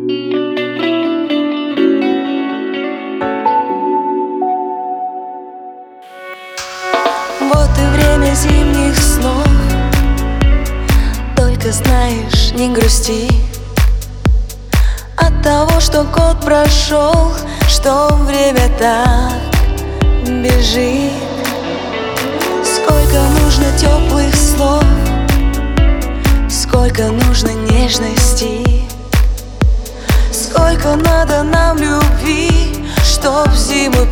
Вот и время зимних снов. Только знаешь, не грусти от того, что год прошел, что время так бежит. Сколько нужно теплых слов, сколько нужно нежности, сколько надо нам любви, чтоб зиму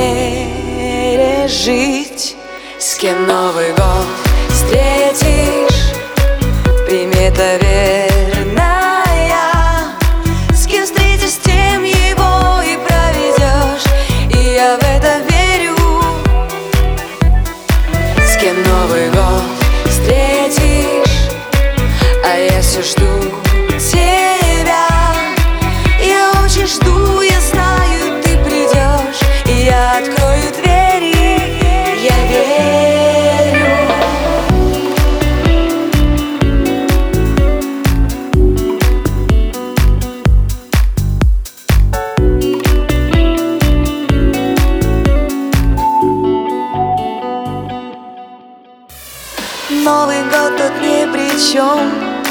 пережить. С кем Новый год встретишь, примета верная. С кем встретишь, с тем его и проведешь, и я в это верю. С кем Новый год встретишь, а я все жду тебя. Я очень жду, я знаю, ты придешь, и я открою двери, я верю. Новый год тут ни при чем,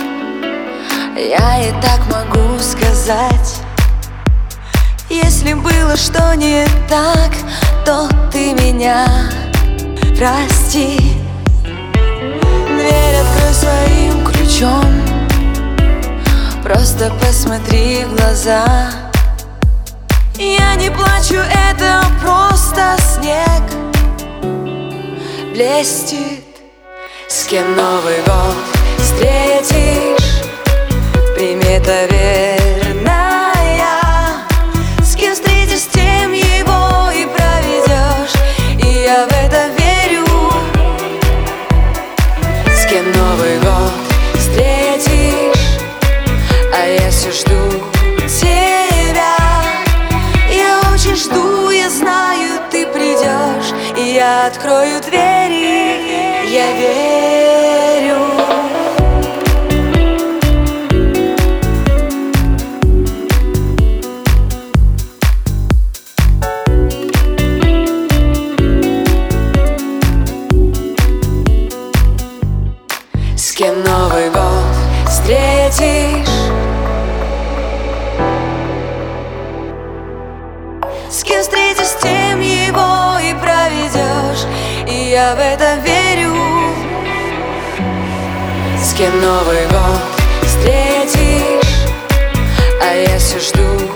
я и так могу сказать. Если было что не так, то ты меня прости. Дверь открой своим ключом, просто посмотри в глаза. Я не плачу, это просто снег блестит. С кем Новый год встретишь, примета верная. С кем встретишь, с тем его и проведешь, и я в это верю. С кем Новый год встретишь, а я все жду тебя. Я очень жду, я знаю, ты придешь, и я открою двери, я верю. С кем Новый год встретишь, с кем встретишь, с тем его и проведешь, и я в это верю. С кем Новый год встретишь, а я все жду